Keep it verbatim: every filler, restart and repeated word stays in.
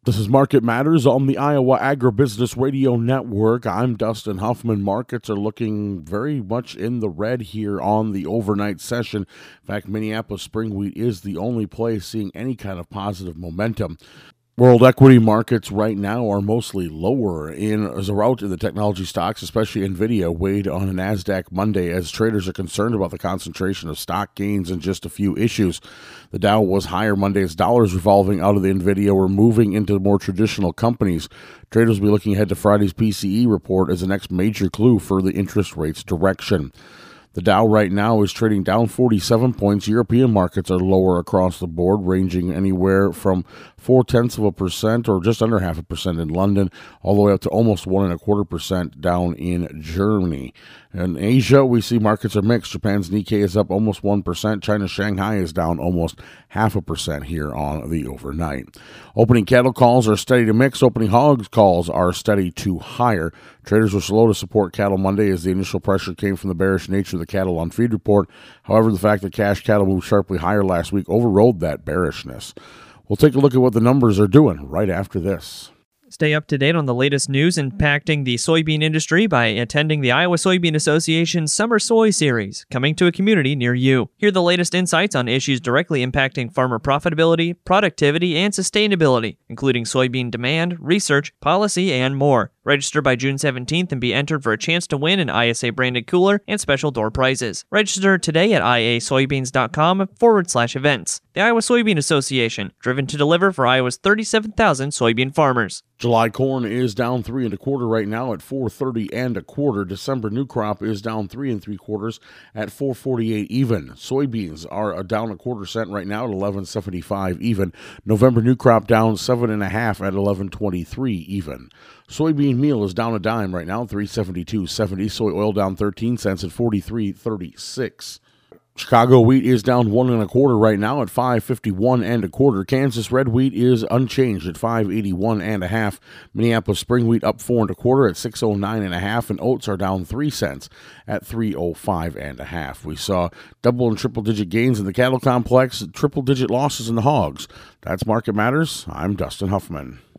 This is Market Matters on the Iowa Agribusiness Radio Network. I'm Dustin Huffman. Markets are looking very much in the red here on the overnight session. In fact, Minneapolis spring wheat is the only place seeing any kind of positive momentum. World equity markets right now are mostly lower in as a rout in the technology stocks, especially NVIDIA, weighed on a NASDAQ Monday as traders are concerned about the concentration of stock gains in just a few issues. The Dow was higher Monday as dollars revolving out of the NVIDIA were moving into more traditional companies. Traders will be looking ahead to Friday's P C E report as the next major clue for the interest rates direction. The Dow right now is trading down forty-seven points. European markets are lower across the board, ranging anywhere from four-tenths of a percent or just under half a percent in London, all the way up to almost one and a quarter percent down in Germany. In Asia, we see markets are mixed. Japan's Nikkei is up almost one percent. China's Shanghai is down almost half a percent here on the overnight. Opening cattle calls are steady to mixed. Opening hogs calls are steady to higher. Traders were slow to support cattle Monday as the initial pressure came from the bearish nature of the cattle on feed report. However, the fact that cash cattle moved sharply higher last week overrode that bearishness. We'll take a look at what the numbers are doing right after this. Stay up to date on the latest news impacting the soybean industry by attending the Iowa Soybean Association's Summer Soy Series, coming to a community near you. Hear the latest insights on issues directly impacting farmer profitability, productivity, and sustainability, including soybean demand, research, policy, and more. Register by June seventeenth and be entered for a chance to win an I S A-branded cooler and special door prizes. Register today at iasoybeans.com forward slash events. The Iowa Soybean Association, driven to deliver for Iowa's thirty-seven thousand soybean farmers. July corn is down three and a quarter right now at four thirty and a quarter. December new crop is down three and three quarters at four forty-eight even. Soybeans are down a quarter cent right now at eleven seventy-five even. November new crop down seven and a half at eleven twenty-three even. Soybean meal is down a dime right now, three seventy-two seventy. Soy oil down thirteen cents at forty-three thirty-six. Chicago wheat is down one and a quarter right now at five fifty-one and a quarter. Kansas red wheat is unchanged at five eighty-one and a half. Minneapolis spring wheat up four and a quarter at six oh nine and a half, and oats are down three cents at three oh five and a half. We saw double and triple digit gains in the cattle complex, triple digit losses in the hogs. That's Market Matters. I'm Dustin Huffman.